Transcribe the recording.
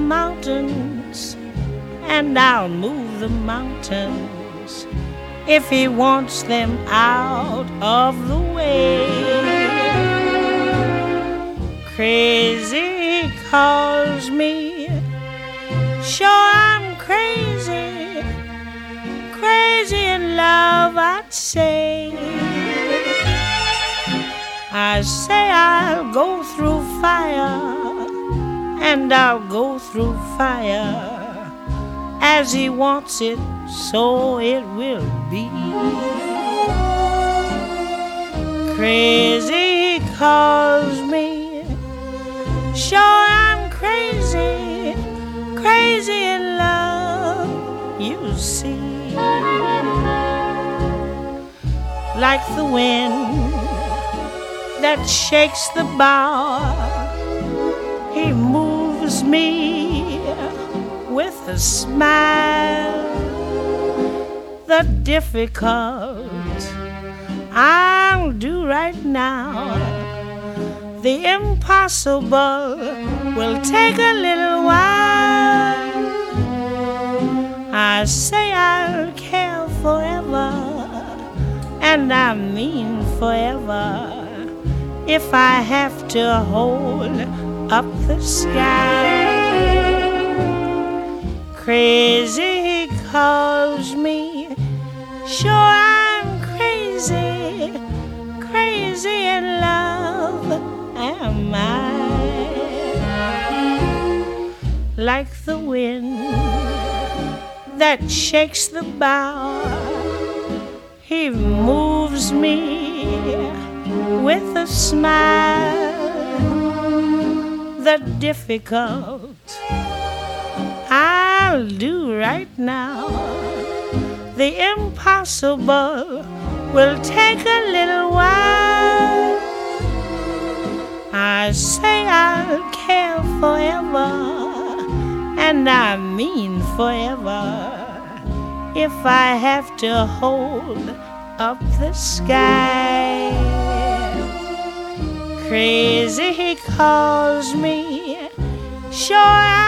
mountains, and I'll move the mountains if he wants them out of the way. Crazy he calls me, sure I'm crazy, crazy in love I'd say. I say I'll go through fire, and I'll go through fire. As he wants it, so it will be. Crazy he calls me, sure I'm crazy, crazy in love, you see. Like the wind that shakes the bough, he moves me with a smile. The difficult I'll do right now, the impossible will take a little while. I say I'll care forever, and I mean forever, if I have to hold up the sky. Crazy he calls me, sure I'm crazy, crazy in love am I. Like the wind that shakes the bough, he moves me with a smile. The difficult I'll do right now, the impossible will take a little while. I say I'll care forever, and I mean forever, if I have to hold up the sky. Crazy he calls me, sure